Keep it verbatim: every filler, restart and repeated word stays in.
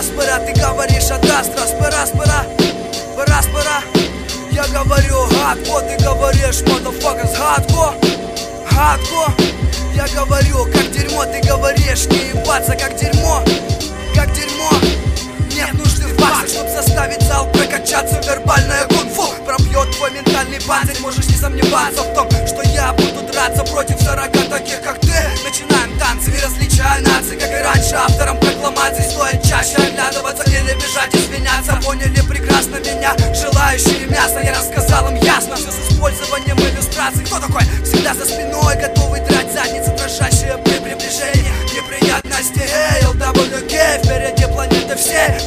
Распора, ты говоришь, отдаст. Распора, распора, распора. Я говорю гадко, ты говоришь, motherfuckers, гадко, гадко. Я говорю, как дерьмо, ты говоришь, не ебаться, как дерьмо, как дерьмо. Нет нужды в баксах, чтоб заставить зал прокачаться. Вербальная кунг-фу пробьет твой ментальный панцирь. Можешь не сомневаться в том, что я буду драться против сорока таких, как ты. Начинаем танцы и различаю нации, как и раньше. Авторам прокламаций стоит чаще оглядываться или бежать извиняться. Поняли прекрасно меня, желающие мясо. Я рассказал им ясно, все с использованием иллюстраций. Кто такой? Всегда за спиной, готовый драть задницы, дрожащие при приближении неприятности. эй эл дабл ю кей, впереди планеты все.